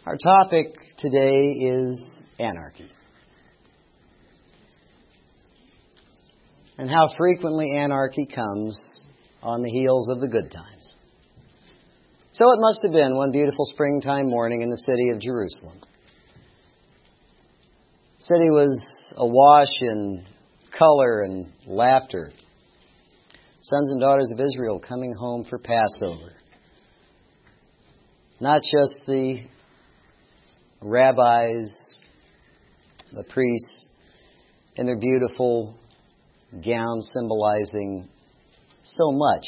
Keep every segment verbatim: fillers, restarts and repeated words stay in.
Our topic today is anarchy. And how frequently anarchy comes on the heels of the good times. So it must have been one beautiful springtime morning in the city of Jerusalem. The city was awash in color and laughter. Sons and daughters of Israel coming home for Passover. Not just the rabbis, the priests, in their beautiful gowns symbolizing so much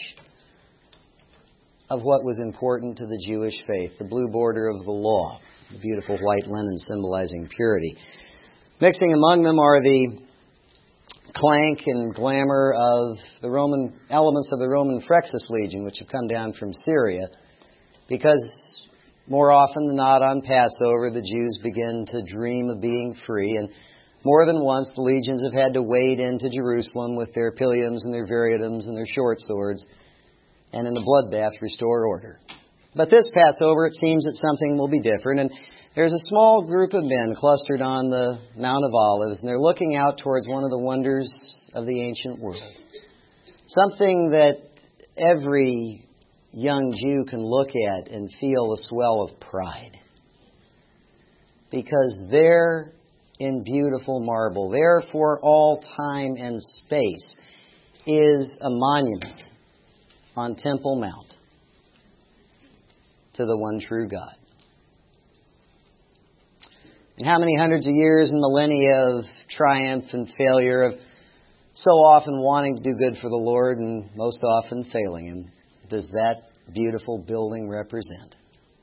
of what was important to the Jewish faith. The blue border of the law, the beautiful white linen symbolizing purity. Mixing among them are the clank and glamour of the Roman elements of the Roman Frexus Legion, which have come down from Syria, because more often than not on Passover, the Jews begin to dream of being free, and more than once the legions have had to wade into Jerusalem with their pilliums and their viriatums and their short swords, and in a bloodbath restore order. But this Passover, it seems that something will be different, and there's a small group of men clustered on the Mount of Olives, and they're looking out towards one of the wonders of the ancient world. Something that every young Jew can look at and feel a swell of pride. Because there in beautiful marble, there for all time and space, is a monument on Temple Mount to the one true God. And how many hundreds of years and millennia of triumph and failure, of so often wanting to do good for the Lord and most often failing Him, does that beautiful building represent?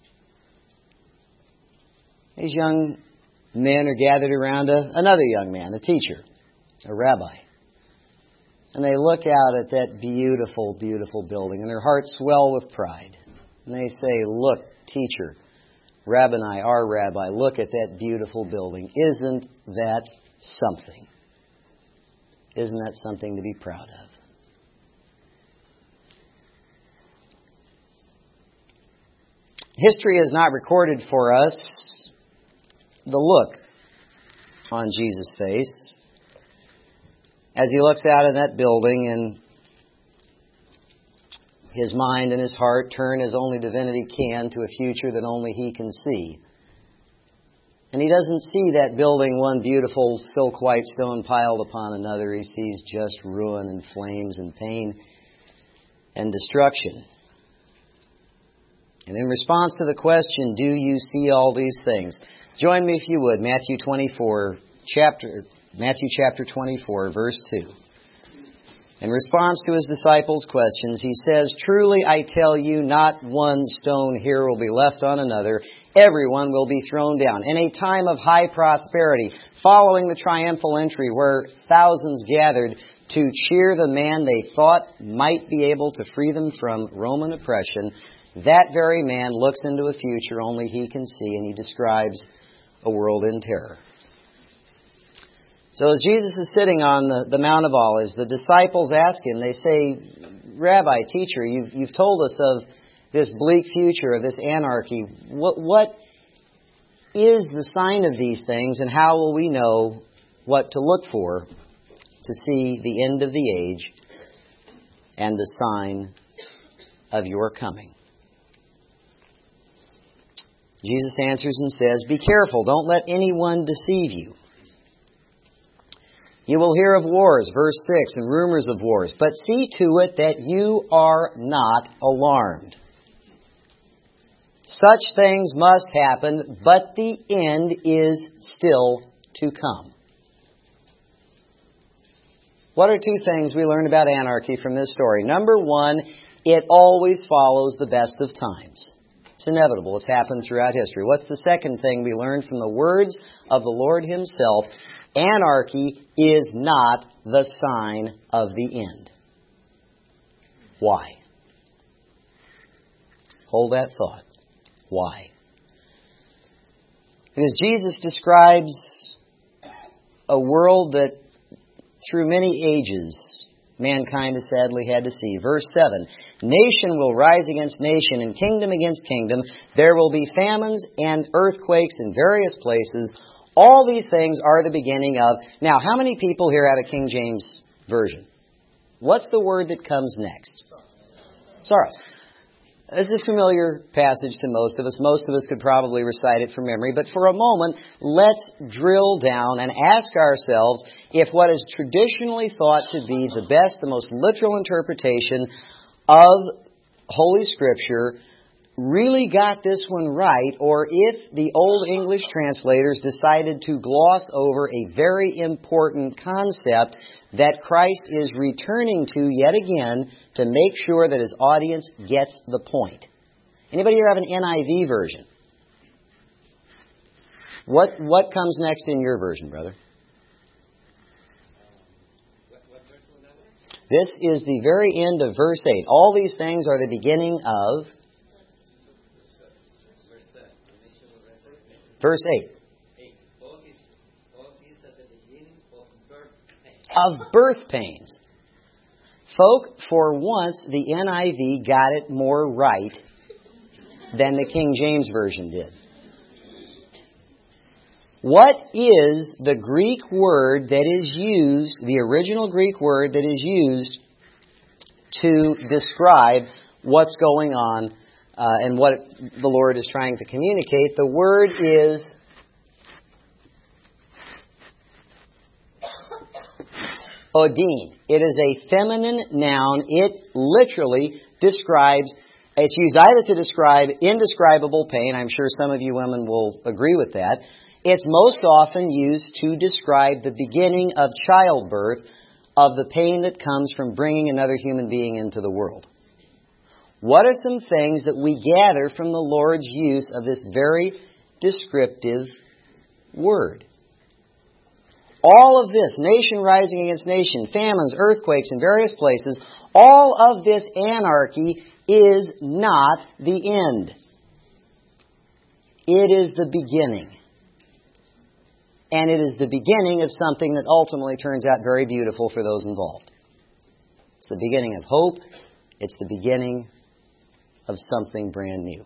These young men are gathered around a, another young man, a teacher, a rabbi. And they look out at that beautiful, beautiful building, and their hearts swell with pride. And they say, "Look, teacher, Rabboni, our rabbi, look at that beautiful building. Isn't that something? Isn't that something to be proud of?" History has not recorded for us the look on Jesus' face as He looks out in that building, and His mind and His heart turn as only divinity can to a future that only He can see. And He doesn't see that building, one beautiful silk white stone piled upon another. He sees just ruin and flames and pain and destruction. And in response to the question, do you see all these things? Join me if you would, Matthew twenty-four, chapter Matthew chapter twenty-four, verse two. In response to His disciples' questions, He says, "Truly I tell you, not one stone here will be left on another. Everyone will be thrown down." In a time of high prosperity, following the triumphal entry where thousands gathered to cheer the man they thought might be able to free them from Roman oppression, that very man looks into a future only he can see, and he describes a world in terror. So as Jesus is sitting on the, the Mount of Olives, the disciples ask Him, they say, "Rabbi, teacher, you've, you've told us of this bleak future, of this anarchy. What, what is the sign of these things, and how will we know what to look for to see the end of the age and the sign of your coming?" Jesus answers and says, "Be careful, don't let anyone deceive you. You will hear of wars," verse six, "and rumors of wars. But see to it that you are not alarmed. Such things must happen, but the end is still to come." What are two things we learn about anarchy from this story? Number one, it always follows the best of times. It's inevitable. It's happened throughout history. What's the second thing we learn from the words of the Lord Himself? Anarchy is not the sign of the end. Why? Hold that thought. Why? Because Jesus describes a world that through many ages mankind has sadly had to see. Verse seven, nation will rise against nation and kingdom against kingdom. There will be famines and earthquakes in various places. All these things are the beginning of... Now, how many people here have a King James Version? What's the word that comes next? Sorrows. This is a familiar passage to most of us. Most of us could probably recite it from memory. But for a moment, let's drill down and ask ourselves if what is traditionally thought to be the best, the most literal interpretation of Holy Scripture really got this one right, or if the Old English translators decided to gloss over a very important concept that Christ is returning to yet again to make sure that His audience gets the point. Anybody here have an N I V version? What what comes next in your version, brother? This is the very end of verse eight. All these things are the beginning of... Verse eight. Of birth pains. Folk, for once, the N I V got it more right than the King James Version did. What is the Greek word that is used, the original Greek word that is used to describe what's going on uh, and what the Lord is trying to communicate? The word is... Odin. It is a feminine noun. It literally describes, it's used either to describe indescribable pain. I'm sure some of you women will agree with that. It's most often used to describe the beginning of childbirth, of the pain that comes from bringing another human being into the world. What are some things that we gather from the Lord's use of this very descriptive word? All of this, nation rising against nation, famines, earthquakes in various places, all of this anarchy is not the end. It is the beginning. And it is the beginning of something that ultimately turns out very beautiful for those involved. It's the beginning of hope. It's the beginning of something brand new.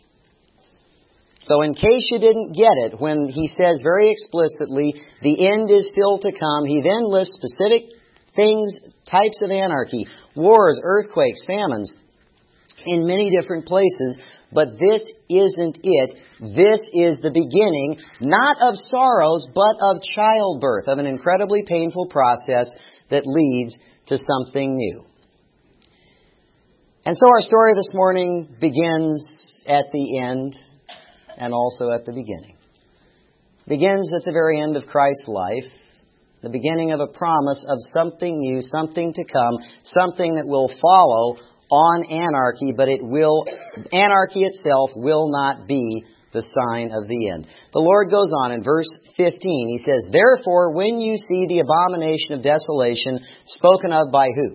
So in case you didn't get it, when he says very explicitly, the end is still to come, he then lists specific things, types of anarchy, wars, earthquakes, famines, in many different places. But this isn't it. This is the beginning, not of sorrows, but of childbirth, of an incredibly painful process that leads to something new. And so our story this morning begins at the end and also at the beginning. It begins at the very end of Christ's life, the beginning of a promise of something new, something to come, something that will follow on anarchy, but it will, anarchy itself will not be the sign of the end. The Lord goes on in verse fifteen. He says, therefore, when you see the abomination of desolation spoken of by who?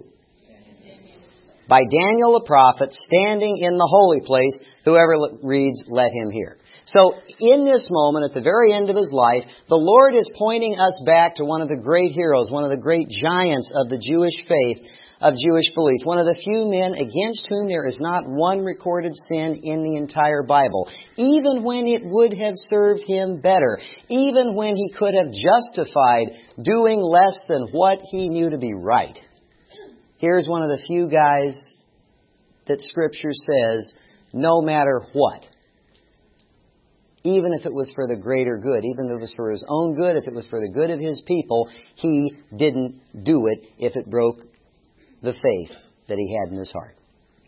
By Daniel the prophet, standing in the holy place, whoever reads, let him hear. So, in this moment, at the very end of his life, the Lord is pointing us back to one of the great heroes, one of the great giants of the Jewish faith, of Jewish belief, one of the few men against whom there is not one recorded sin in the entire Bible, even when it would have served him better, even when he could have justified doing less than what he knew to be right. Here's one of the few guys that Scripture says, no matter what, even if it was for the greater good, even if it was for his own good, if it was for the good of his people, he didn't do it if it broke the faith that he had in his heart.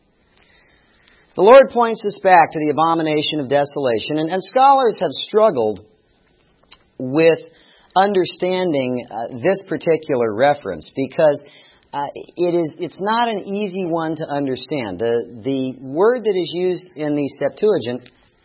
The Lord points us back to the abomination of desolation, and, and scholars have struggled with understanding uh, this particular reference because uh, it is it's not an easy one to understand. The the word that is used in the Septuagint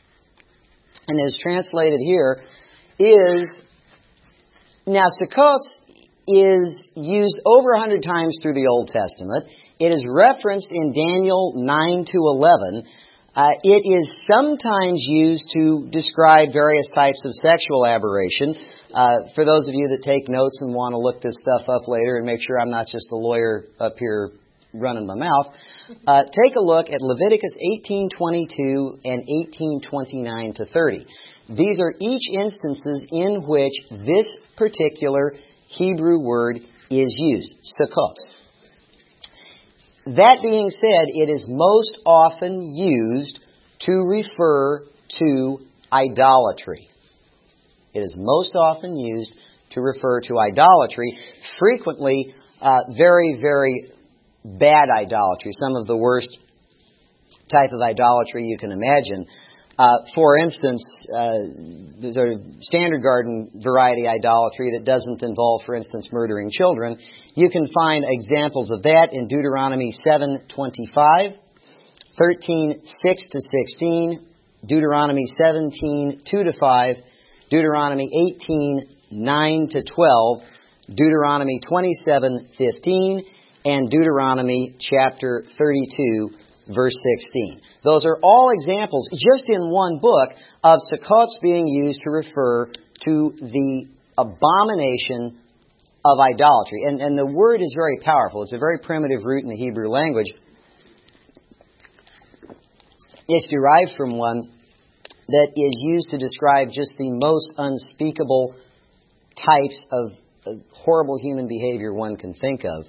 and is translated here is, now Sukkot is used over a hundred times through the Old Testament. It is referenced in Daniel nine to eleven. Uh, it is sometimes used to describe various types of sexual aberration. Uh, for those of you that take notes and want to look this stuff up later and make sure I'm not just a lawyer up here running my mouth, uh, take a look at Leviticus eighteen twenty-two and eighteen twenty-nine to thirty. These are each instances in which this particular Hebrew word is used, sukkos. That being said, it is most often used to refer to idolatry. It is most often used to refer to idolatry, frequently uh, very, very bad idolatry, some of the worst type of idolatry you can imagine. Uh, for instance, uh, there's a standard garden variety idolatry that doesn't involve, for instance, murdering children. You can find examples of that in Deuteronomy seven twenty-five, thirteen six to sixteen, Deuteronomy seventeen two to five, Deuteronomy eighteen nine to twelve, Deuteronomy twenty-seven fifteen, and Deuteronomy chapter thirty-two, verse sixteen. Those are all examples, just in one book, of Sukkots being used to refer to the abomination of idolatry. And, and the word is very powerful. It's a very primitive root in the Hebrew language. It's derived from one that is used to describe just the most unspeakable types of uh, horrible human behavior one can think of.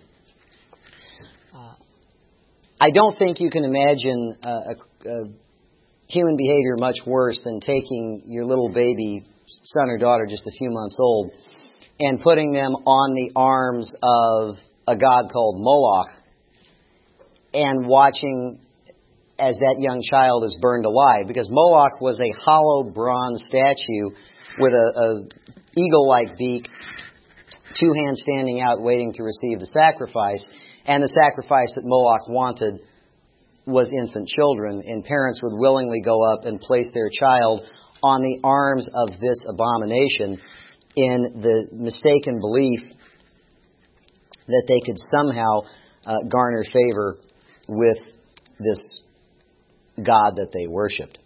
I don't think you can imagine uh, a, a human behavior much worse than taking your little baby son or daughter, just a few months old, and putting them on the arms of a god called Moloch and watching as that young child is burned alive. Because Moloch was a hollow bronze statue with a, a eagle-like beak, two hands standing out waiting to receive the sacrifice. And the sacrifice that Moloch wanted was infant children, and parents would willingly go up and place their child on the arms of this abomination in the mistaken belief that they could somehow uh, garner favor with this God that they worshipped.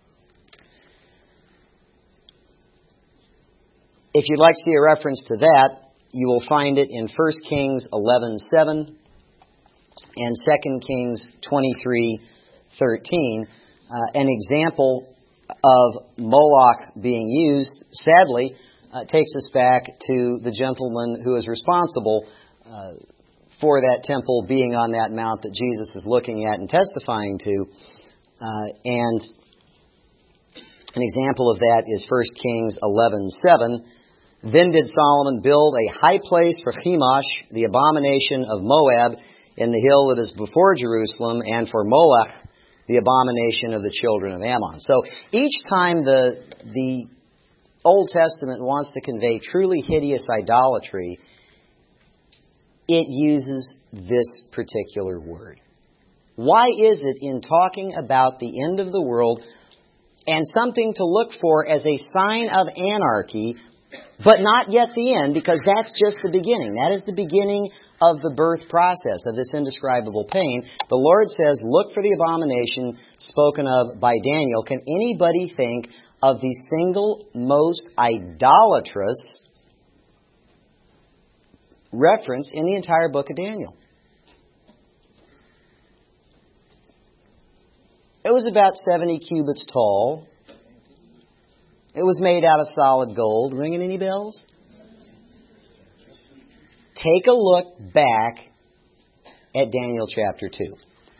If you'd like to see a reference to that, you will find it in First Kings eleven seven. And Second Kings twenty-three thirteen, uh, an example of Moloch being used, sadly, uh, takes us back to the gentleman who is responsible uh, for that temple being on that mount that Jesus is looking at and testifying to. Uh, and an example of that is First Kings eleven seven. Then did Solomon build a high place for Chemosh, the abomination of Moab, in the hill that is before Jerusalem, and for Molech, the abomination of the children of Ammon. So each time the the Old Testament wants to convey truly hideous idolatry, it uses this particular word. Why is it in talking about the end of the world and something to look for as a sign of anarchy, but not yet the end, because that's just the beginning. That is the beginning of the birth process of this indescribable pain. The Lord says, look for the abomination spoken of by Daniel. Can anybody think of the single most idolatrous reference in the entire book of Daniel? It was about seventy cubits tall. It was made out of solid gold. Ringing any bells? Take a look back at Daniel chapter two.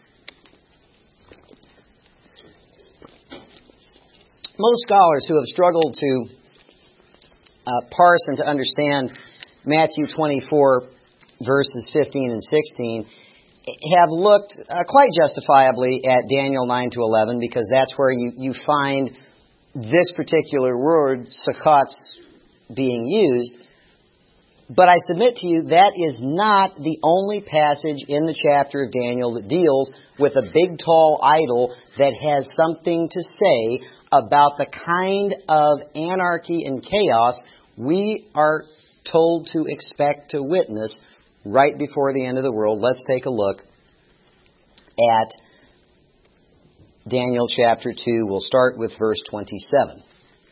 Most scholars who have struggled to uh, parse and to understand Matthew twenty-four, verses fifteen and sixteen, have looked uh, quite justifiably at Daniel nine to eleven, because that's where you, you find this particular word, Sukkots, being used. But I submit to you, that is not the only passage in the chapter of Daniel that deals with a big, tall idol that has something to say about the kind of anarchy and chaos we are told to expect to witness right before the end of the world. Let's take a look at Daniel chapter two. We'll start with verse twenty-seven.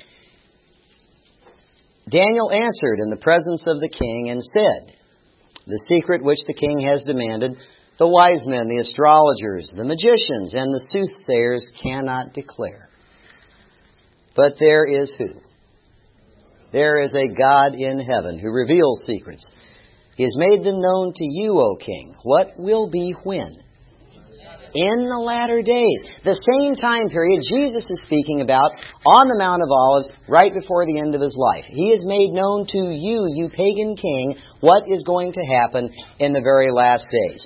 Daniel answered in the presence of the king and said, "The secret which the king has demanded, the wise men, the astrologers, the magicians, and the soothsayers cannot declare. But there is who? There is a God in heaven who reveals secrets. He has made them known to you, O king. What will be when? In the latter days." The same time period Jesus is speaking about on the Mount of Olives right before the end of His life. He has made known to you, you pagan king, what is going to happen in the very last days.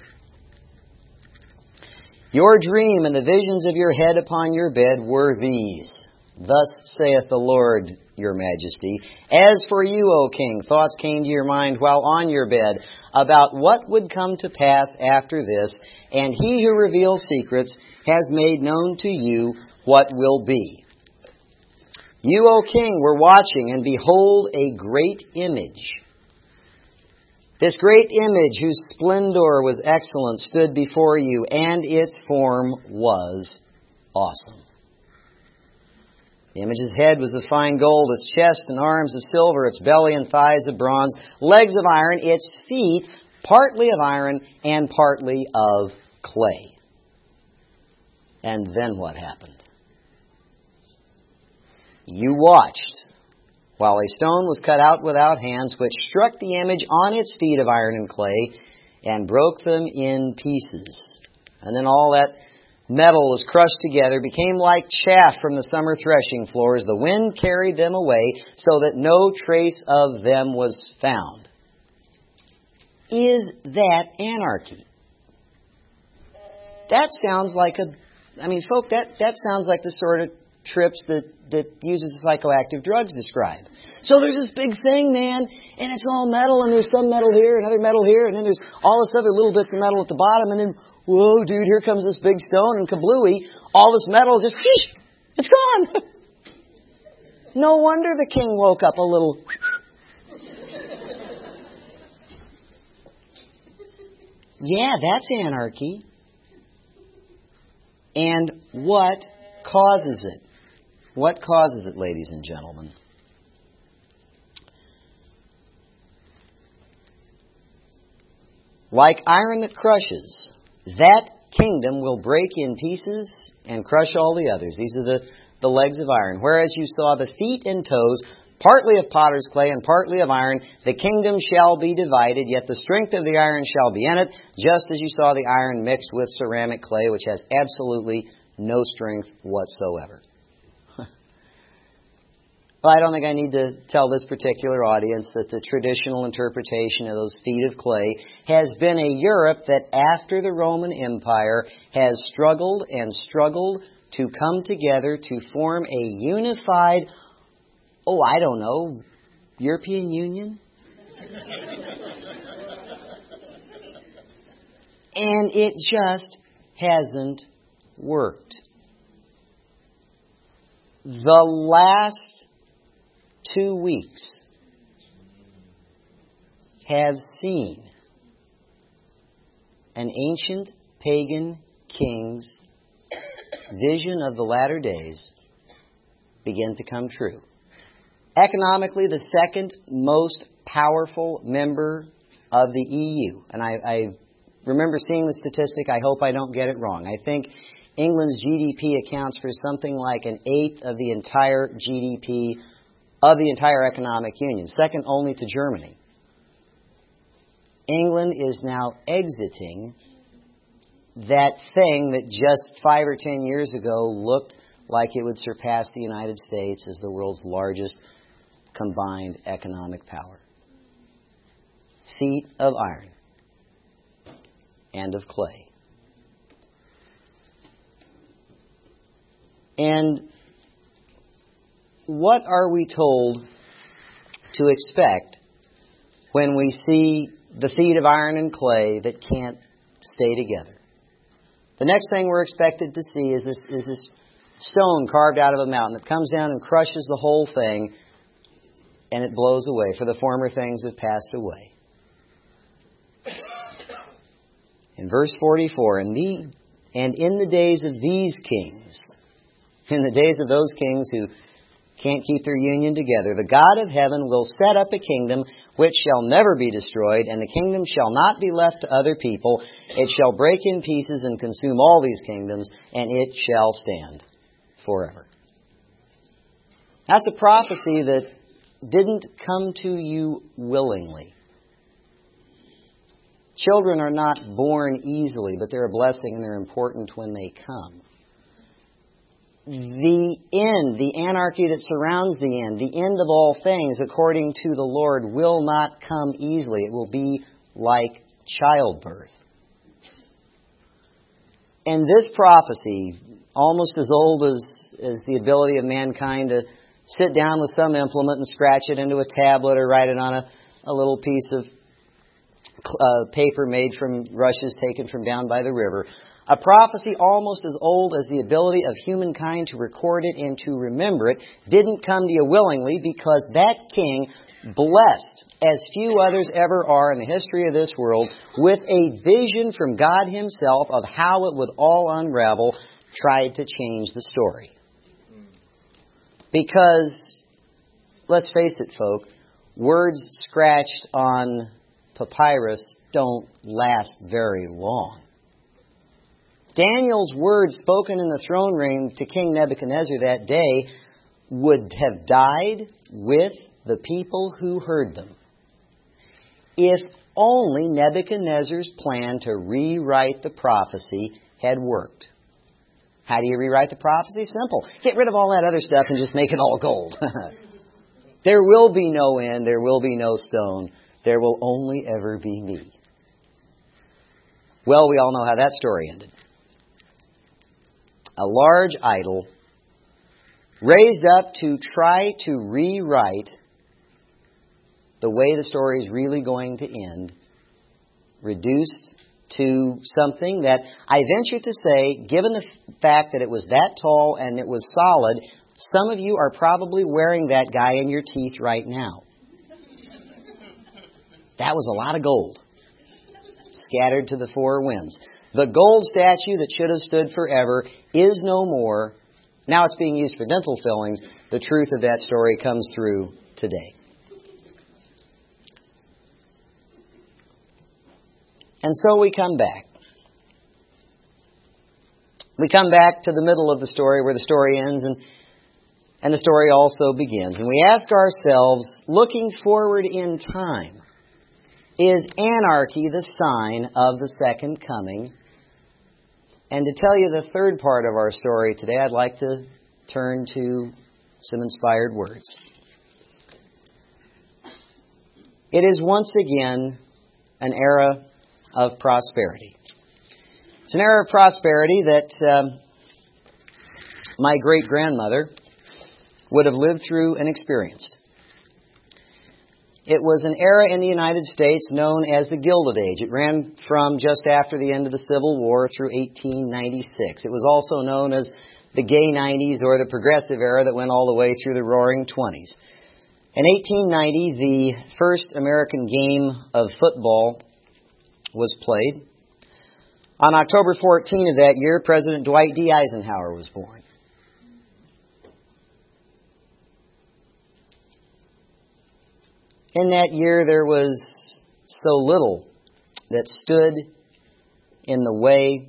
"Your dream and the visions of your head upon your bed were these. Thus saith the Lord, your majesty. As for you, O king, thoughts came to your mind while on your bed about what would come to pass after this, and He who reveals secrets has made known to you what will be. You, O king, were watching, and behold, a great image. This great image, whose splendor was excellent, stood before you, and its form was awesome. The image's head was of fine gold, its chest and arms of silver, its belly and thighs of bronze, legs of iron, its feet partly of iron and partly of clay." And then what happened? "You watched while a stone was cut out without hands, which struck the image on its feet of iron and clay and broke them in pieces. And then all that metal was crushed together, became like chaff from the summer threshing floors. The wind carried them away so that no trace of them was found." Is that anarchy? That sounds like a, I mean, folk, that, that sounds like the sort of trips that, that uses psychoactive drugs describe. So there's this big thing, man, and it's all metal, and there's some metal here, another metal here, and then there's all this other little bits of metal at the bottom, and then, whoa, dude, here comes this big stone, and kablooey, all this metal just, whoosh, it's gone. No wonder the king woke up a little. Yeah, that's anarchy. And what causes it? What causes it, ladies and gentlemen? Like iron that crushes, that kingdom will break in pieces and crush all the others. These are the, the legs of iron. Whereas you saw the feet and toes, partly of potter's clay and partly of iron, the kingdom shall be divided, yet the strength of the iron shall be in it, just as you saw the iron mixed with ceramic clay, which has absolutely no strength whatsoever. Well, I don't think I need to tell this particular audience that the traditional interpretation of those feet of clay has been a Europe that after the Roman Empire has struggled and struggled to come together to form a unified, oh, I don't know, European Union? And it just hasn't worked. The last two weeks have seen an ancient pagan king's vision of the latter days begin to come true. Economically, the second most powerful member of the E U. And I, I remember seeing the statistic. I hope I don't get it wrong. I think England's G D P accounts for something like an eighth of the entire G D P of the entire economic union, second only to Germany. England is now exiting that thing that just five or ten years ago looked like it would surpass the United States as the world's largest combined economic power. Feet of iron and of clay. And what are we told to expect when we see the feet of iron and clay that can't stay together? The next thing we're expected to see is this, is this stone carved out of a mountain that comes down and crushes the whole thing, and it blows away, for the former things have passed away. In verse forty-four, and, the, And in the days of these kings, in the days of those kings who can't keep their union together, the God of heaven will set up a kingdom which shall never be destroyed, and the kingdom shall not be left to other people. It shall break in pieces and consume all these kingdoms, and it shall stand forever. That's a prophecy that didn't come to you willingly. Children are not born easily, but they're a blessing and they're important when they come. The end, the anarchy that surrounds the end, the end of all things, according to the Lord, will not come easily. It will be like childbirth. And this prophecy, almost as old as, as the ability of mankind to sit down with some implement and scratch it into a tablet or write it on a, a little piece of uh, paper made from rushes taken from down by the river. A prophecy almost as old as the ability of humankind to record it and to remember it didn't come to you willingly, because that king, blessed as few others ever are in the history of this world, with a vision from God Himself of how it would all unravel, tried to change the story. Because, let's face it, folk, words scratched on papyrus don't last very long. Daniel's words spoken in the throne room to King Nebuchadnezzar that day would have died with the people who heard them, if only Nebuchadnezzar's plan to rewrite the prophecy had worked. How do you rewrite the prophecy? Simple. Get rid of all that other stuff and just make it all gold. There will be no end. There will be no stone. There will only ever be me. Well, we all know how that story ended. A large idol raised up to try to rewrite the way the story is really going to end, reduced to something that I venture to say, given the fact that it was that tall and it was solid, some of you are probably wearing that guy in your teeth right now. That was a lot of gold scattered to the four winds. The gold statue that should have stood forever is no more. Now it's being used for dental fillings. The truth of that story comes through today. And so we come back. We come back to the middle of the story where the story ends and, and the story also begins. And we ask ourselves, looking forward in time, is anarchy the sign of the second coming? And to tell you the third part of our story today, I'd like to turn to some inspired words. It is once again an era of prosperity. It's an era of prosperity that um, my great-grandmother would have lived through and experienced. It was an era in the United States known as the Gilded Age. It ran from just after the end of the Civil War through eighteen ninety-six. It was also known as the Gay nineties or the Progressive Era that went all the way through the Roaring Twenties. In eighteen ninety, the first American game of football was played. On October fourteenth of that year, President Dwight D. Eisenhower was born. In that year, there was so little that stood in the way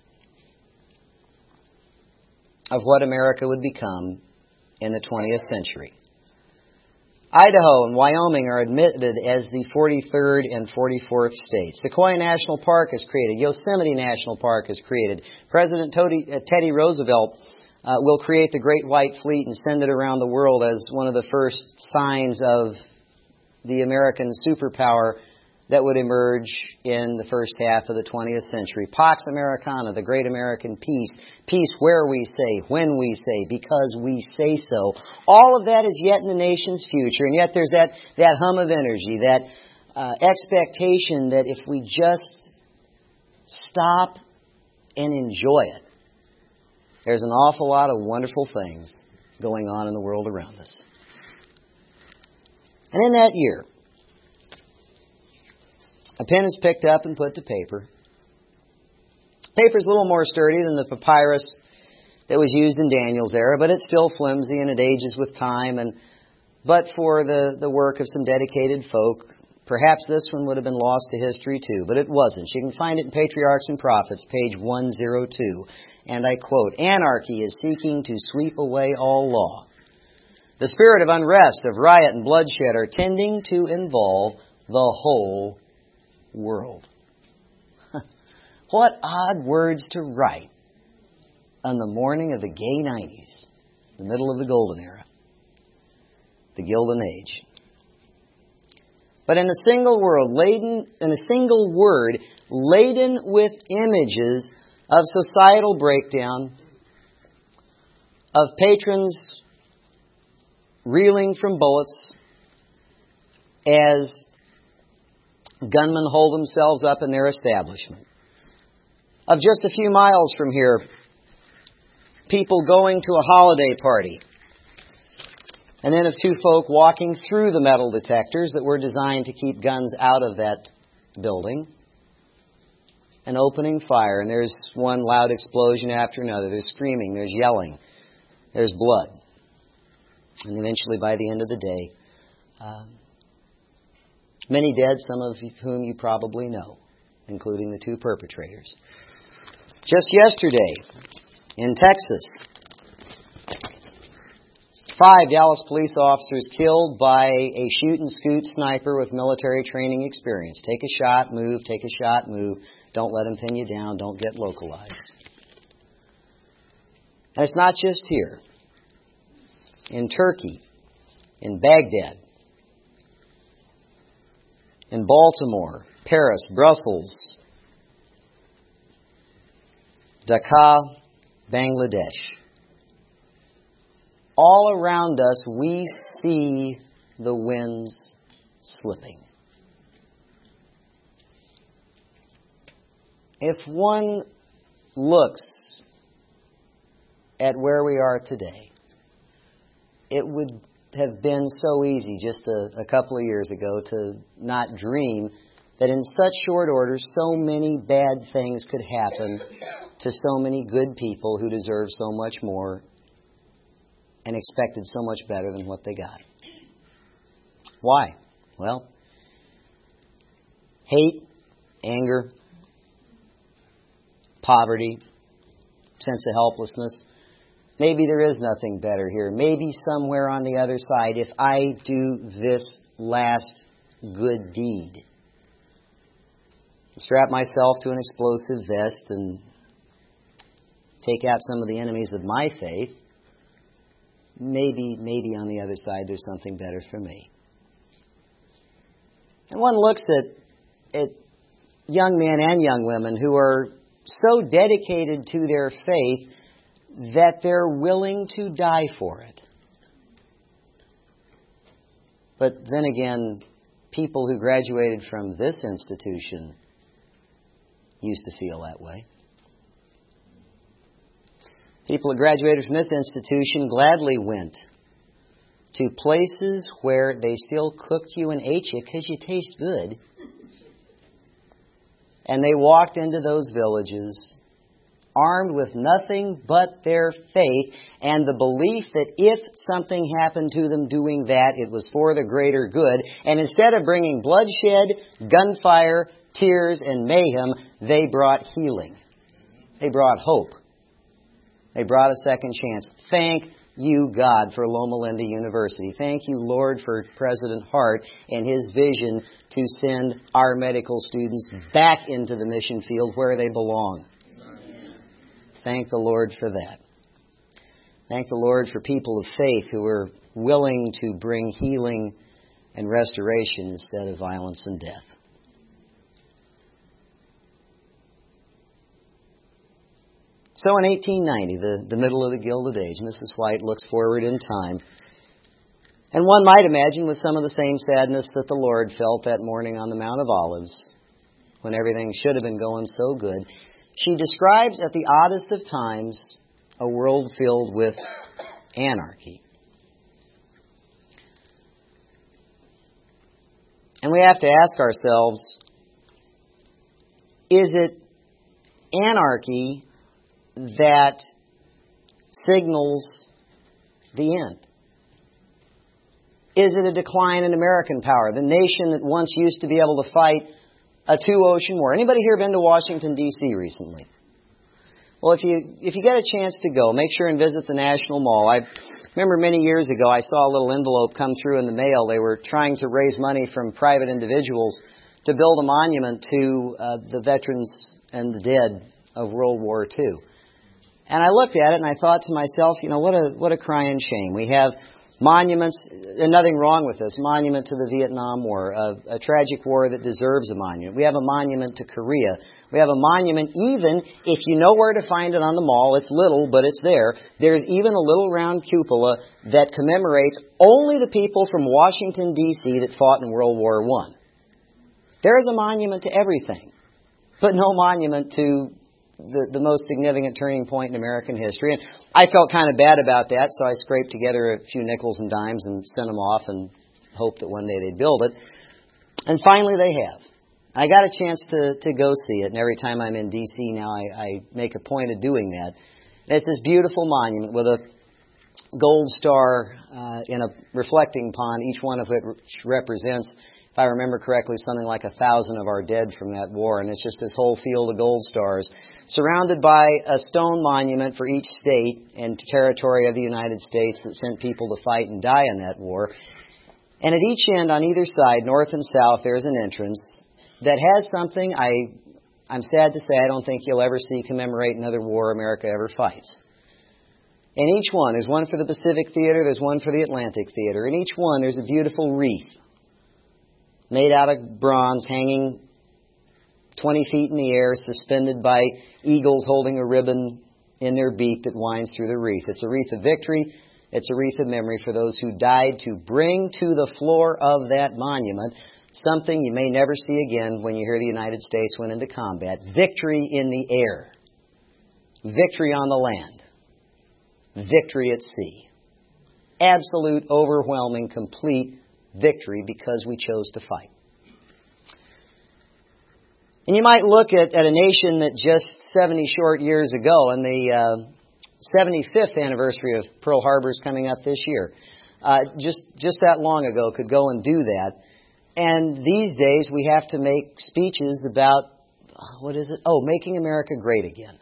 of what America would become in the twentieth century. Idaho and Wyoming are admitted as the forty-third and forty-fourth states. Sequoia National Park is created. Yosemite National Park is created. President Teddy, uh, Teddy Roosevelt uh, will create the Great White Fleet and send it around the world as one of the first signs of the American superpower that would emerge in the first half of the twentieth century. Pax Americana, the great American peace. Peace where we say, when we say, because we say so. All of that is yet in the nation's future. And yet there's that, that hum of energy, that uh, expectation that if we just stop and enjoy it, there's an awful lot of wonderful things going on in the world around us. And in that year, a pen is picked up and put to paper. Paper's a little more sturdy than the papyrus that was used in Daniel's era, but it's still flimsy and it ages with time. And but for the, the work of some dedicated folk, perhaps this one would have been lost to history too, but it wasn't. You can find it in Patriarchs and Prophets, page one oh two. And I quote, "Anarchy is seeking to sweep away all law. The spirit of unrest, of riot and bloodshed are tending to involve the whole world." What odd words to write on the morning of the gay nineties, the middle of the golden era, the Gilded Age. But in a single world, laden, in a single word, laden with images of societal breakdown, of patrons reeling from bullets as gunmen hold themselves up in their establishment. Of just a few miles from here, people going to a holiday party. And then of two folk walking through the metal detectors that were designed to keep guns out of that building and opening fire. And there's one loud explosion after another. There's screaming. There's yelling. There's blood. And eventually, by the end of the day, um, many dead, some of whom you probably know, including the two perpetrators. Just yesterday, in Texas, five Dallas police officers killed by a shoot-and-scoot sniper with military training experience. Take a shot, move, take a shot, move. Don't let him pin you down. Don't get localized. And it's not just here. In Turkey, in Baghdad, in Baltimore, Paris, Brussels, Dhaka, Bangladesh. All around us, we see the winds slipping. If one looks at where we are today, it would have been so easy just a, a couple of years ago to not dream that in such short order so many bad things could happen to so many good people who deserve so much more and expected so much better than what they got. Why? Well, hate, anger, poverty, sense of helplessness. Maybe there is nothing better here. Maybe somewhere on the other side, if I do this last good deed, strap myself to an explosive vest and take out some of the enemies of my faith, maybe, maybe on the other side there's something better for me. And one looks at, at young men and young women who are so dedicated to their faith that they're willing to die for it. But then again, people who graduated from this institution used to feel that way. People who graduated from this institution gladly went to places where they still cooked you and ate you because you taste good. And they walked into those villages armed with nothing but their faith and the belief that if something happened to them doing that, it was for the greater good. And instead of bringing bloodshed, gunfire, tears, and mayhem, they brought healing. They brought hope. They brought a second chance. Thank you, God, for Loma Linda University. Thank you, Lord, for President Hart and his vision to send our medical students back into the mission field where they belong. Thank the Lord for that. Thank the Lord for people of faith who are willing to bring healing and restoration instead of violence and death. So in eighteen ninety, the, the middle of the Gilded Age, Missus White looks forward in time. And one might imagine with some of the same sadness that the Lord felt that morning on the Mount of Olives, when everything should have been going so good. She describes at the oddest of times a world filled with anarchy. And we have to ask ourselves, is it anarchy that signals the end? Is it a decline in American power, the nation that once used to be able to fight a two-ocean war? Anybody here been to Washington, D C recently? Well, if you if you get a chance to go, make sure and visit the National Mall. I remember many years ago I saw a little envelope come through in the mail. They were trying to raise money from private individuals to build a monument to uh, the veterans and the dead of World War Two. And I looked at it and I thought to myself, you know, what a what a crying shame. We have monuments, and nothing wrong with this, monument to the Vietnam War, a, a tragic war that deserves a monument. We have a monument to Korea. We have a monument, even if you know where to find it on the mall, it's little, but it's there. There's even a little round cupola that commemorates only the people from Washington, D C that fought in World War One. There is a monument to everything, but no monument to The, the most significant turning point in American history. And I felt kind of bad about that, so I scraped together a few nickels and dimes and sent them off and hoped that one day they'd build it. And finally they have. I got a chance to, to go see it, and every time I'm in D C now I, I make a point of doing that. And it's this beautiful monument with a gold star uh, in a reflecting pond, each one of which represents, if I remember correctly, something like a thousand of our dead from that war. And it's just this whole field of gold stars, surrounded by a stone monument for each state and territory of the United States that sent people to fight and die in that war. And at each end, on either side, north and south, there's an entrance that has something I, I'm sad to say I don't think you'll ever see commemorate another war America ever fights. And each one, there's one for the Pacific Theater, there's one for the Atlantic Theater. And each one, there's a beautiful wreath made out of bronze, hanging twenty feet in the air, suspended by eagles holding a ribbon in their beak that winds through the wreath. It's a wreath of victory. It's a wreath of memory for those who died to bring to the floor of that monument something you may never see again when you hear the United States went into combat. Victory in the air. Victory on the land. Victory at sea. Absolute, overwhelming, complete victory because we chose to fight. And you might look at, at a nation that just seventy short years ago, and the uh, seventy-fifth anniversary of Pearl Harbor is coming up this year, uh, just, just that long ago could go and do that. And these days we have to make speeches about, what is it? Oh, making America great again.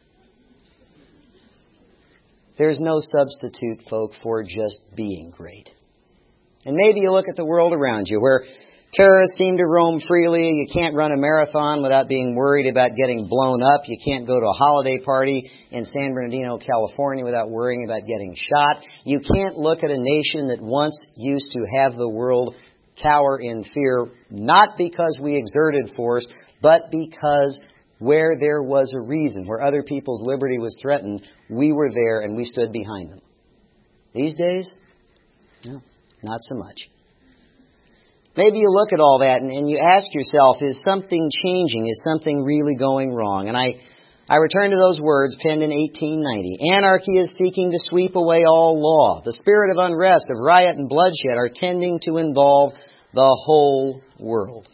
There's no substitute, folk, for just being great. And maybe you look at the world around you where terrorists seem to roam freely. You can't run a marathon without being worried about getting blown up. You can't go to a holiday party in San Bernardino, California without worrying about getting shot. You can't look at a nation that once used to have the world cower in fear, not because we exerted force, but because where there was a reason, where other people's liberty was threatened, we were there and we stood behind them. These days, no, not so much. Maybe you look at all that and, and you ask yourself, is something changing? Is something really going wrong? And I, I return to those words penned in eighteen ninety. Anarchy is seeking to sweep away all law. The spirit of unrest, of riot and bloodshed are tending to involve the whole world.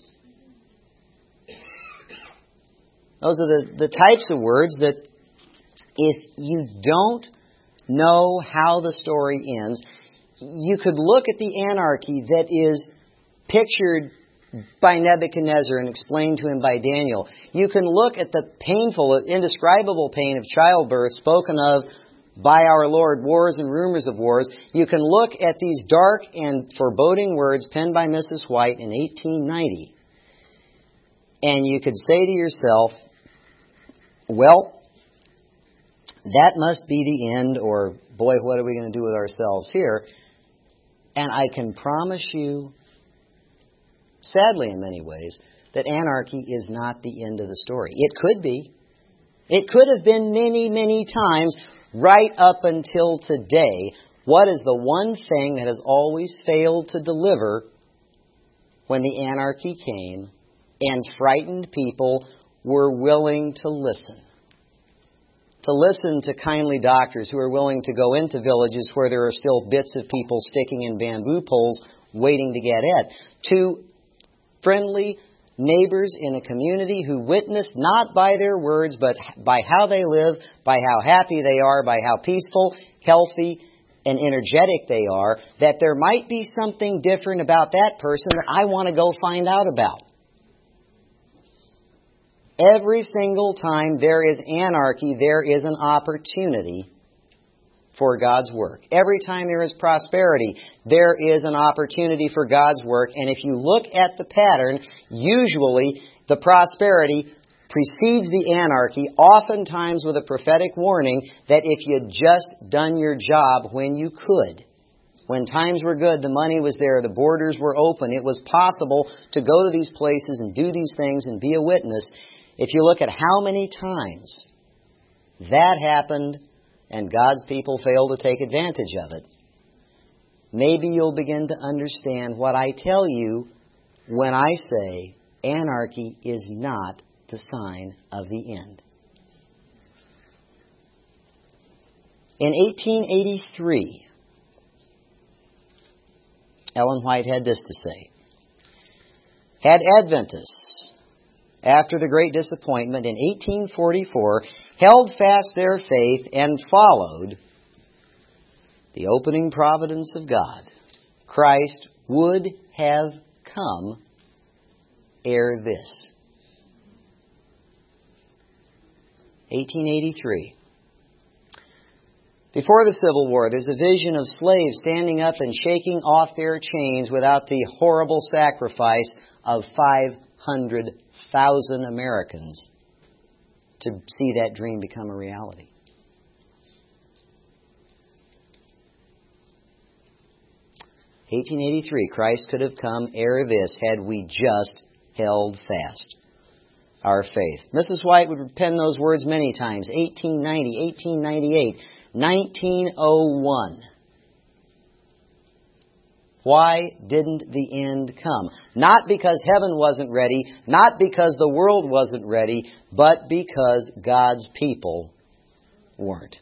Those are the, the types of words that if you don't know how the story ends, you could look at the anarchy that is pictured by Nebuchadnezzar and explained to him by Daniel. You can look at the painful, indescribable pain of childbirth spoken of by our Lord, wars and rumors of wars. You can look at these dark and foreboding words penned by Missus White in eighteen ninety, and you could say to yourself, well, that must be the end, or boy, what are we going to do with ourselves here? And I can promise you, sadly in many ways, that anarchy is not the end of the story. It could be. It could have been many, many times right up until today. What is the one thing that has always failed to deliver when the anarchy came and frightened people were willing to listen? To listen to kindly doctors who are willing to go into villages where there are still bits of people sticking in bamboo poles waiting to get at. To friendly, neighbors in a community who witness not by their words, but by how they live, by how happy they are, by how peaceful, healthy, and energetic they are, that there might be something different about that person that I want to go find out about. Every single time there is anarchy, there is an opportunity for God's work. Every time there is prosperity, there is an opportunity for God's work. And if you look at the pattern, usually the prosperity precedes the anarchy, oftentimes with a prophetic warning that if you'd just done your job when you could, when times were good, the money was there, the borders were open, it was possible to go to these places and do these things and be a witness. If you look at how many times that happened and God's people failed to take advantage of it, maybe you'll begin to understand what I tell you when I say anarchy is not the sign of the end. In eighteen eighty-three, Ellen White had this to say. Had Adventists, after the Great Disappointment in eighteen forty-four, held fast their faith and followed the opening providence of God, Christ would have come ere this. eighteen eighty-three. Before the Civil War, there's a vision of slaves standing up and shaking off their chains without the horrible sacrifice of five hundred thousand Americans to see that dream become a reality. eighteen eighty-three, Christ could have come ere this had we just held fast our faith. Missus White would pen those words many times. eighteen ninety, eighteen ninety-eight, nineteen oh one. Why didn't the end come? Not because heaven wasn't ready, not because the world wasn't ready, but because God's people weren't.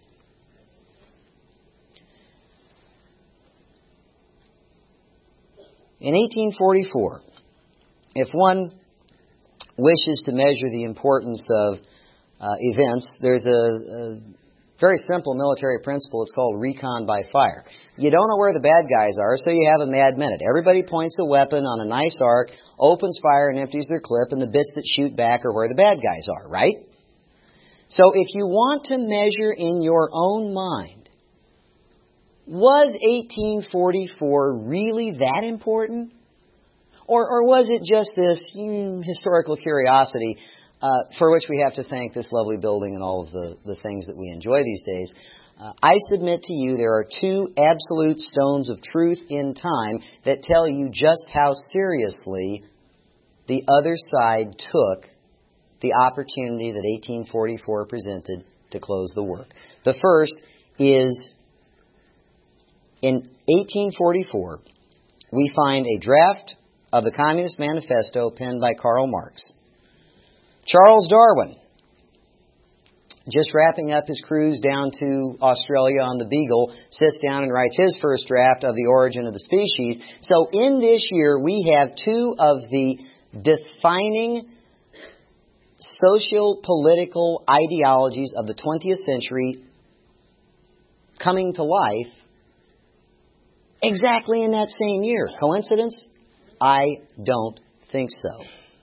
In eighteen forty-four, if one wishes to measure the importance of uh, events, there's a, a very simple military principle. It's called recon by fire. You don't know where the bad guys are, so you have a mad minute. Everybody points a weapon on a nice arc, opens fire and empties their clip, and the bits that shoot back are where the bad guys are, right? So if you want to measure in your own mind, was eighteen forty-four really that important? Or, or was it just this mm, historical curiosity uh, for which we have to thank this lovely building and all of the, the things that we enjoy these days? Uh, I submit to you there are two absolute stones of truth in time that tell you just how seriously the other side took the opportunity that eighteen forty-four presented to close the work. The first is in eighteen forty-four, we find a draft of the Communist Manifesto penned by Karl Marx. Charles Darwin, just wrapping up his cruise down to Australia on the Beagle, sits down and writes his first draft of The Origin of the Species. So in this year, we have two of the defining socio-political ideologies of the twentieth century coming to life exactly in that same year. Coincidence? I don't think so.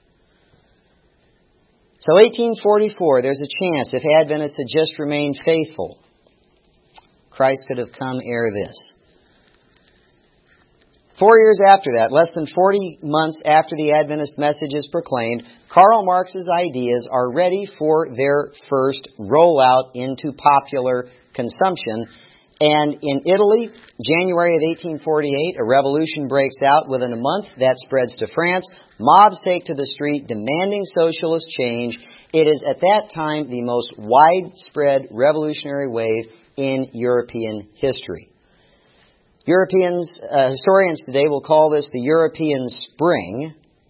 So eighteen forty-four, there's a chance if Adventists had just remained faithful, Christ could have come ere this. Four years after that, less than forty months after the Adventist message is proclaimed, Karl Marx's ideas are ready for their first rollout into popular consumption. And in Italy, January of eighteen forty-eight, a revolution breaks out. Within a month, that spreads to France. Mobs take to the street demanding socialist change. It is at that time the most widespread revolutionary wave in European history. Europeans, uh, historians today will call this the European Spring,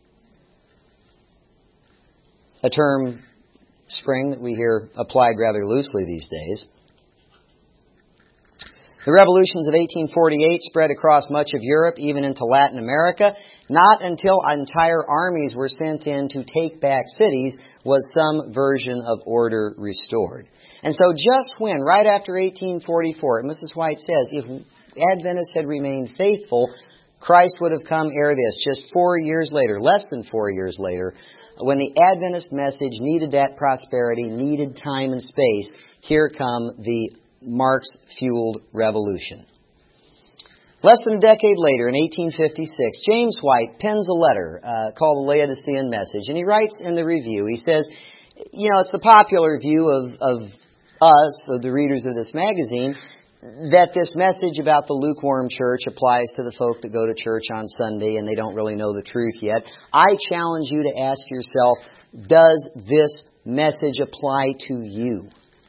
a term, spring, that we hear applied rather loosely these days. The revolutions of eighteen forty-eight spread across much of Europe, even into Latin America. Not until entire armies were sent in to take back cities was some version of order restored. And so just when, right after eighteen forty-four, Missus White says, if Adventists had remained faithful, Christ would have come ere this. Just four years later, less than four years later, when the Adventist message needed that prosperity, needed time and space, here come the Marx-fueled revolution. Less than a decade later, in eighteen fifty-six, James White pens a letter uh, called the Laodicean Message, and he writes in the review, he says, you know, it's the popular view of, of us, of the readers of this magazine, that this message about the lukewarm church applies to the folk that go to church on Sunday and they don't really know the truth yet. I challenge you to ask yourself, does this message apply to you?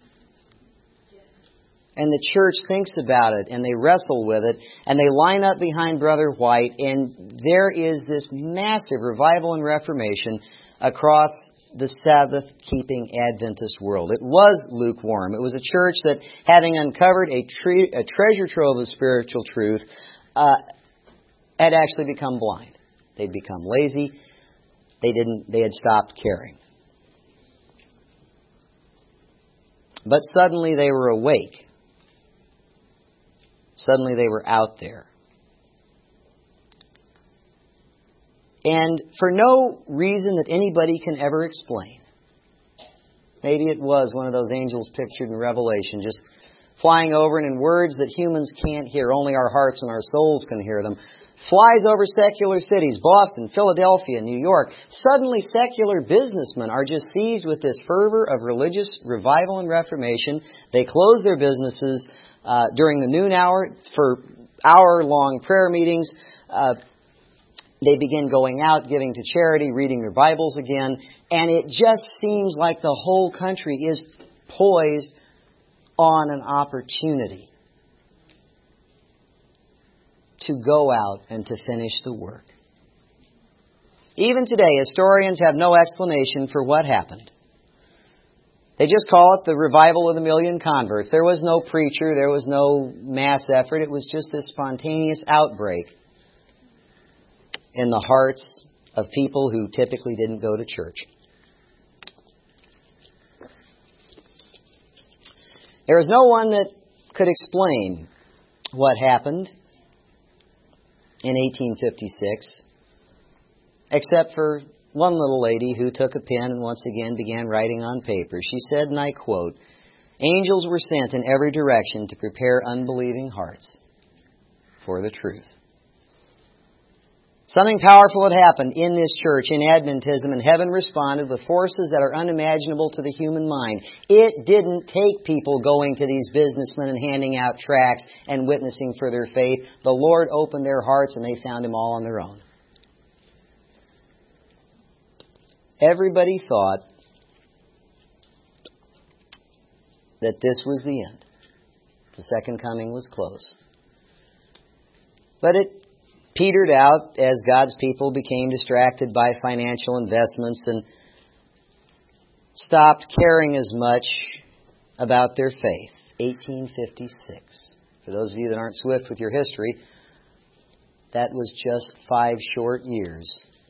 And the church thinks about it, and they wrestle with it, and they line up behind Brother White, and there is this massive revival and reformation across the Sabbath-keeping Adventist world. It was lukewarm. It was a church that, having uncovered a, tre- a treasure trove of spiritual truth, uh, had actually become blind. They'd become lazy. They didn't. They had stopped caring. But suddenly they were awake. Suddenly they were out there. And for no reason that anybody can ever explain. Maybe it was one of those angels pictured in Revelation, just flying over and in words that humans can't hear, only our hearts and our souls can hear them. Flies over secular cities, Boston, Philadelphia, New York. Suddenly secular businessmen are just seized with this fervor of religious revival and reformation. They close their businesses uh, during the noon hour for hour-long prayer meetings. Uh, they begin going out, giving to charity, reading their Bibles again. And it just seems like the whole country is poised on an opportunity to go out and to finish the work. Even today, historians have no explanation for what happened. They just call it the revival of the million converts. There was no preacher, there was no mass effort. It was just this spontaneous outbreak in the hearts of people who typically didn't go to church. There is no one that could explain what happened in eighteen fifty-six, except for one little lady who took a pen and once again began writing on paper. She said, and I quote, "Angels were sent in every direction to prepare unbelieving hearts for the truth." Something powerful had happened in this church, in Adventism, and heaven responded with forces that are unimaginable to the human mind. It didn't take people going to these businessmen and handing out tracts and witnessing for their faith. The Lord opened their hearts and they found Him all on their own. Everybody thought that this was the end. The second coming was close. But it petered out as God's people became distracted by financial investments and stopped caring as much about their faith. eighteen fifty-six. For those of you that aren't swift with your history, that was just five short years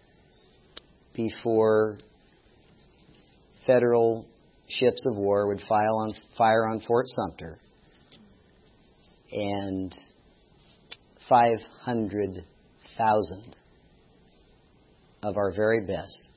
before federal ships of war would file on, fire on Fort Sumter. And five hundred thousand of our very best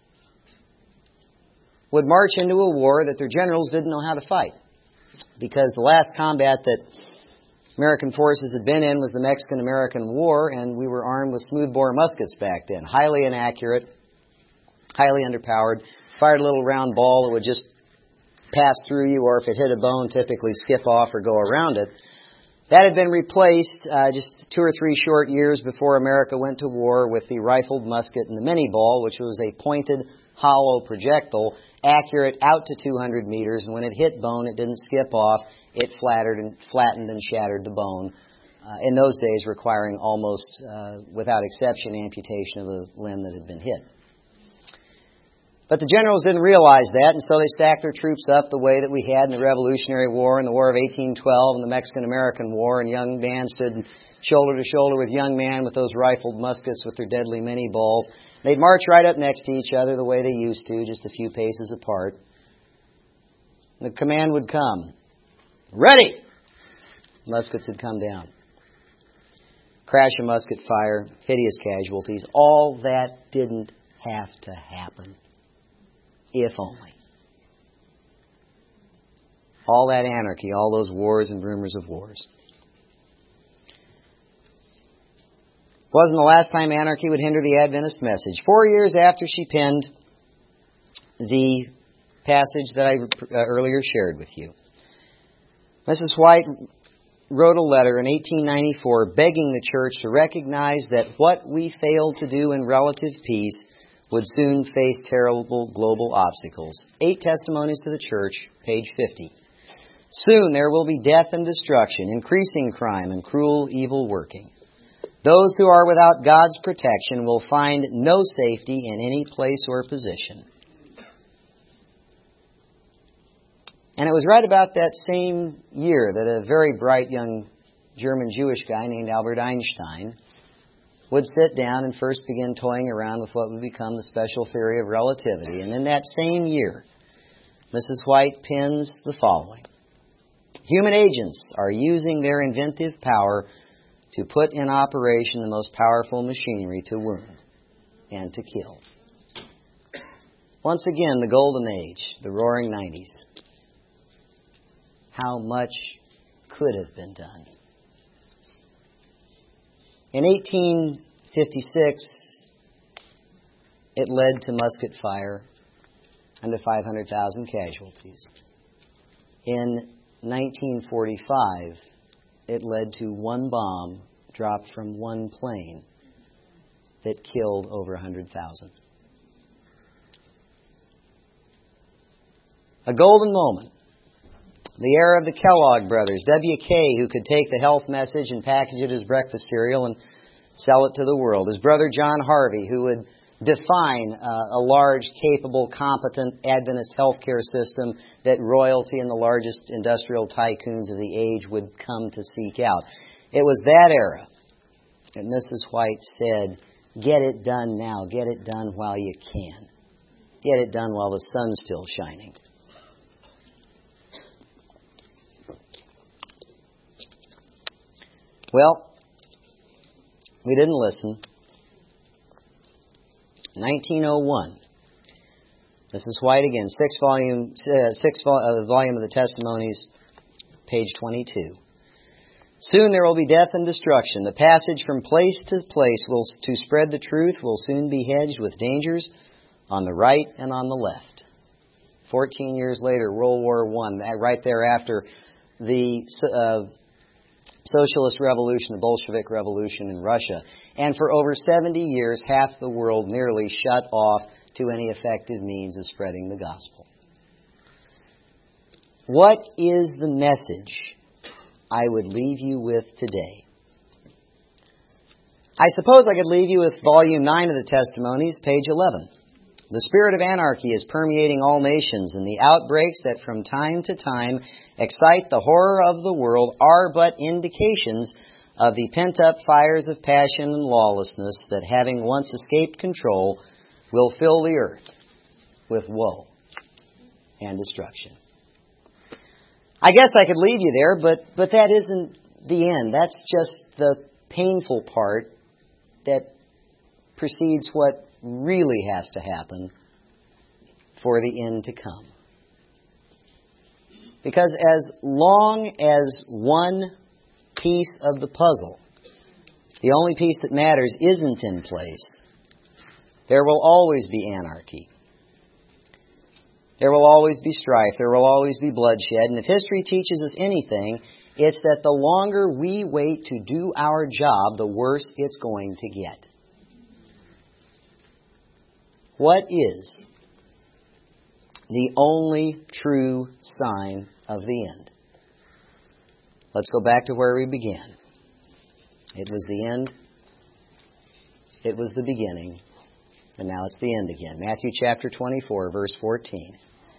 would march into a war that their generals didn't know how to fight. Because the last combat that American forces had been in was the Mexican-American War, and we were armed with smoothbore muskets back then. Highly inaccurate, highly underpowered. Fired a little round ball that would just pass through you, or if it hit a bone, typically skip off or go around it. That had been replaced uh, just two or three short years before America went to war with the rifled musket and the mini ball, which was a pointed, hollow projectile, accurate out to two hundred meters, and when it hit bone, it didn't skip off. It flattered and flattened and shattered the bone. Uh, in those days, requiring almost, uh, without exception, amputation of the limb that had been hit. But the generals didn't realize that, and so they stacked their troops up the way that we had in the Revolutionary War and the War of eighteen twelve and the Mexican-American War, and young man stood shoulder to shoulder with young man with those rifled muskets with their deadly mini balls. They'd march right up next to each other the way they used to, just a few paces apart. The command would come. Ready! Muskets had come down. Crash of musket fire, hideous casualties. All that didn't have to happen. If only. All that anarchy, all those wars and rumors of wars. Wasn't the last time anarchy would hinder the Adventist message. Four years after she penned the passage that I earlier shared with you, Missus White wrote a letter in eighteen ninety-four begging the church to recognize that what we failed to do in relative peace would soon face terrible global obstacles. Eight testimonies to the church, page fifty. Soon there will be death and destruction, increasing crime and cruel evil working. Those who are without God's protection will find no safety in any place or position. And it was right about that same year that a very bright young German Jewish guy named Albert Einstein would sit down and first begin toying around with what would become the special theory of relativity. And in that same year, Missus White pens the following. Human agents are using their inventive power to put in operation the most powerful machinery to wound and to kill. Once again, the golden age, the roaring nineties. How much could have been done? In eighteen fifty-six, it led to musket fire and to five hundred thousand casualties. In nineteen forty-five, it led to one bomb dropped from one plane that killed over one hundred thousand. A golden moment. The era of the Kellogg brothers, W K, who could take the health message and package it as breakfast cereal and sell it to the world. His brother John Harvey, who would define uh, a large, capable, competent Adventist healthcare system that royalty and the largest industrial tycoons of the age would come to seek out. It was that era that Missus White said, get it done now, get it done while you can. Get it done while the sun's still shining. Well, we didn't listen. nineteen oh one. Missus White again, six volume, uh, six vol- uh, volume of the Testimonies, page twenty-two. Soon there will be death and destruction. The passage from place to place will to spread the truth will soon be hedged with dangers on the right and on the left. Fourteen years later, World War One, right thereafter, the uh, Socialist Revolution, the Bolshevik Revolution in Russia. And for over seventy years, half the world nearly shut off to any effective means of spreading the gospel. What is the message I would leave you with today? I suppose I could leave you with volume nine of the Testimonies, page eleven. The spirit of anarchy is permeating all nations, and the outbreaks that from time to time excite the horror of the world are but indications of the pent-up fires of passion and lawlessness that, having once escaped control, will fill the earth with woe and destruction. I guess I could leave you there, but, but that isn't the end. That's just the painful part that precedes what really has to happen for the end to come. Because as long as one piece of the puzzle, the only piece that matters, isn't in place, there will always be anarchy. There will always be strife. There will always be bloodshed. And if history teaches us anything, it's that the longer we wait to do our job, the worse it's going to get. What is the only true sign of the end? Let's go back to where we began. It was the end. It was the beginning. And now it's the end again. Matthew chapter twenty-four, verse fourteen.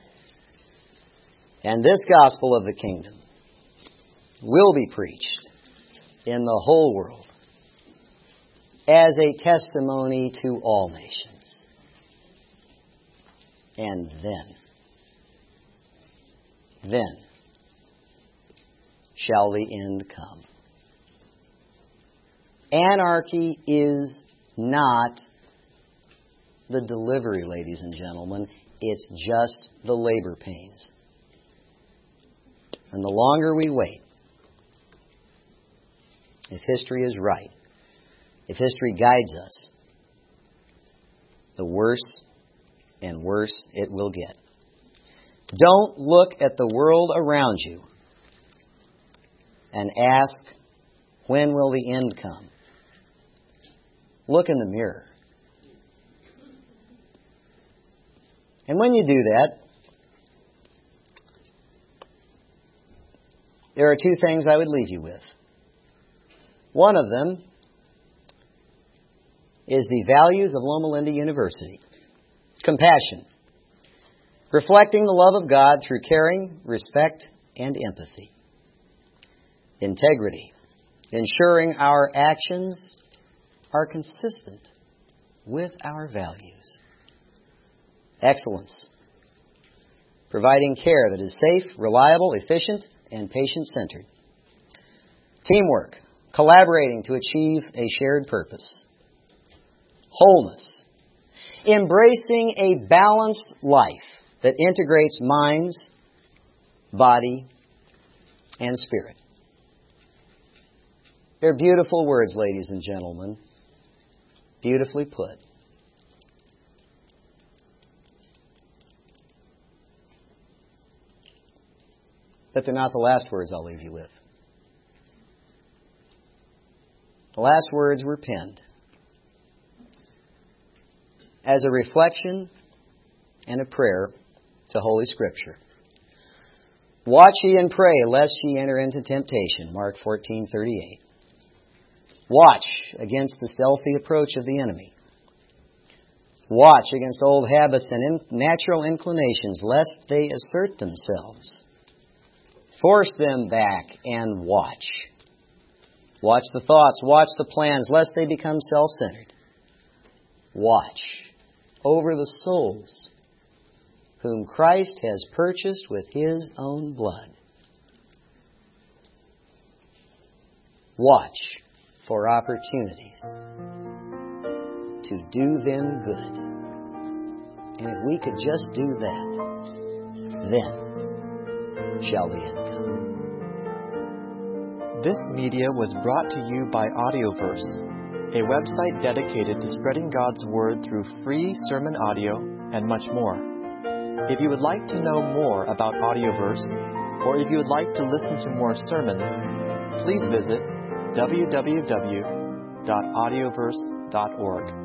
And this gospel of the kingdom will be preached in the whole world as a testimony to all nations. And then, then shall the end come. Anarchy is not the delivery, ladies and gentlemen. It's just the labor pains. And the longer we wait, if history is right, if history guides us, the worse and worse it will get. Don't look at the world around you and ask, when will the end come? Look in the mirror. And when you do that, there are two things I would leave you with. One of them is the values of Loma Linda University. Compassion. Reflecting the love of God through caring, respect, and empathy. Integrity. Ensuring our actions are consistent with our values. Excellence. Providing care that is safe, reliable, efficient, and patient-centered. Teamwork. Collaborating to achieve a shared purpose. Wholeness. Embracing a balanced life that integrates minds, body, and spirit. They're beautiful words, ladies and gentlemen. Beautifully put. But they're not the last words I'll leave you with. The last words were penned as a reflection and a prayer to Holy Scripture. Watch ye and pray, lest ye enter into temptation. Mark fourteen thirty-eight. Watch against the stealthy approach of the enemy. Watch against old habits and in natural inclinations, lest they assert themselves. Force them back and watch. Watch the thoughts, watch the plans, lest they become self-centered. Watch over the souls whom Christ has purchased with His own blood. Watch for opportunities to do them good. And if we could just do that, then shall the end come. This media was brought to you by Audioverse, a website dedicated to spreading God's Word through free sermon audio and much more. If you would like to know more about Audioverse, or if you would like to listen to more sermons, please visit w w w dot audioverse dot org.